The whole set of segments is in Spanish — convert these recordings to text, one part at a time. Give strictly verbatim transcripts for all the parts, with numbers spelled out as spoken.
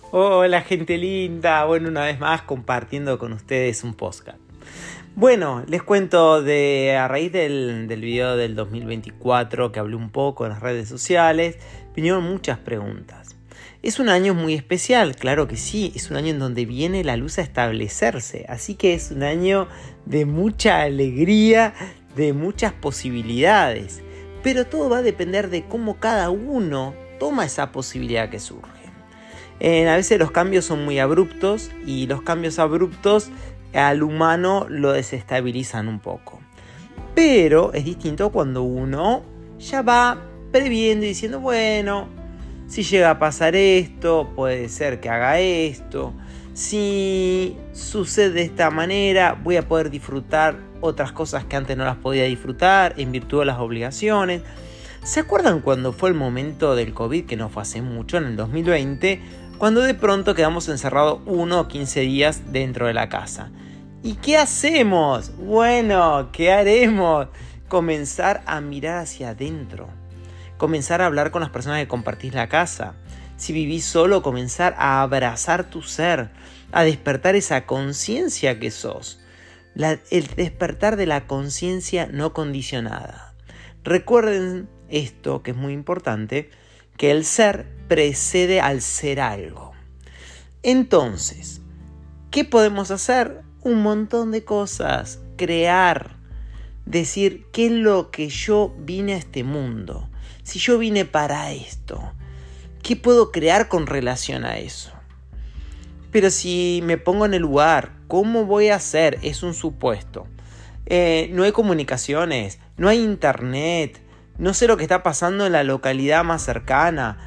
Hola gente linda, bueno, una vez más compartiendo con ustedes un podcast. Bueno, les cuento de a raíz del, del video del dos mil veinticuatro que hablé un poco en las redes sociales, vinieron muchas preguntas. Es un año muy especial, claro que sí, es un año en donde viene la luz a establecerse, así que es un año de mucha alegría, de muchas posibilidades, pero todo va a depender de cómo cada uno toma esa posibilidad que surge. Eh, a veces los cambios son muy abruptos y los cambios abruptos al humano lo desestabilizan un poco. Pero es distinto cuando uno ya va previendo y diciendo, bueno, si llega a pasar esto, puede ser que haga esto. Si sucede de esta manera, voy a poder disfrutar otras cosas que antes no las podía disfrutar en virtud de las obligaciones. ¿Se acuerdan cuando fue el momento del COVID, que no fue hace mucho, en el dos mil veinte? Cuando de pronto quedamos encerrados uno o quince días dentro de la casa. ¿Y qué hacemos? Bueno, ¿qué haremos? Comenzar a mirar hacia adentro. Comenzar a hablar con las personas que compartís la casa. Si vivís solo, comenzar a abrazar tu ser. A despertar esa conciencia que sos. La, el despertar de la conciencia no condicionada. Recuerden esto, que es muy importante, que el ser precede al ser algo. Entonces, ¿qué podemos hacer? Un montón de cosas. Crear. Decir, ¿qué es lo que yo vine a este mundo? Si yo vine para esto, ¿qué puedo crear con relación a eso? Pero si me pongo en el lugar, ¿cómo voy a hacer? Es un supuesto. Eh, no hay comunicaciones, no hay internet, no sé lo que está pasando en la localidad más cercana.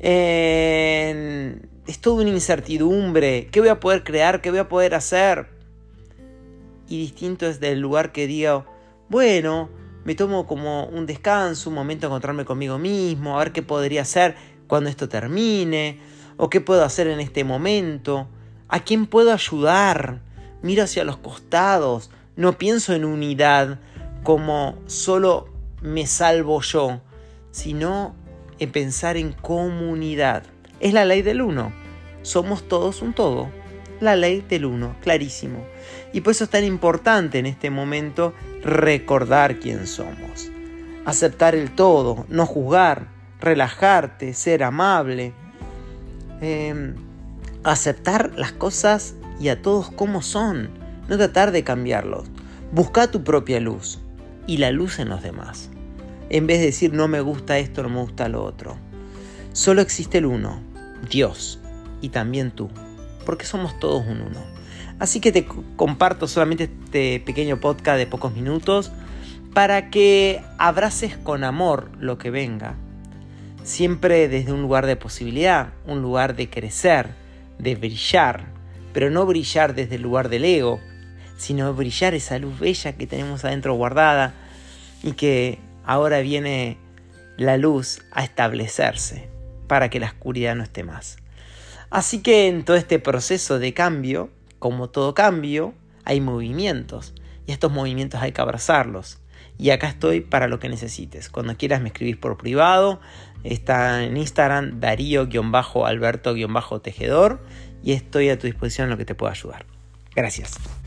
Eh, es toda una incertidumbre. ¿Qué voy a poder crear? ¿Qué voy a poder hacer? Y distinto es del lugar que diga, bueno, me tomo como un descanso, un momento a encontrarme conmigo mismo, a ver qué podría hacer cuando esto termine, o qué puedo hacer en este momento, a quién puedo ayudar. Miro hacia los costados, no pienso en unidad como solo me salvo yo, sino en pensar en comunidad. Es la ley del uno. Somos todos un todo. La ley del uno, clarísimo. Y por eso es tan importante en este momento recordar quién somos. Aceptar el todo, no juzgar, relajarte, ser amable. Eh, aceptar las cosas y a todos como son. No tratar de cambiarlos. Busca tu propia luz y la luz en los demás. En vez de decir no me gusta esto, no me gusta lo otro. Solo existe el uno, Dios, y también tú, porque somos todos un uno. Así que te comparto solamente este pequeño podcast de pocos minutos para que abraces con amor lo que venga. Siempre desde un lugar de posibilidad, un lugar de crecer, de brillar, pero no brillar desde el lugar del ego, sino brillar esa luz bella que tenemos adentro guardada y que ahora viene la luz a establecerse para que la oscuridad no esté más. Así que en todo este proceso de cambio, como todo cambio, hay movimientos y estos movimientos hay que abrazarlos. Y acá estoy para lo que necesites. Cuando quieras me escribís por privado. Está en Instagram Darío-Alberto-Tejedor y estoy a tu disposición en lo que te pueda ayudar. Gracias.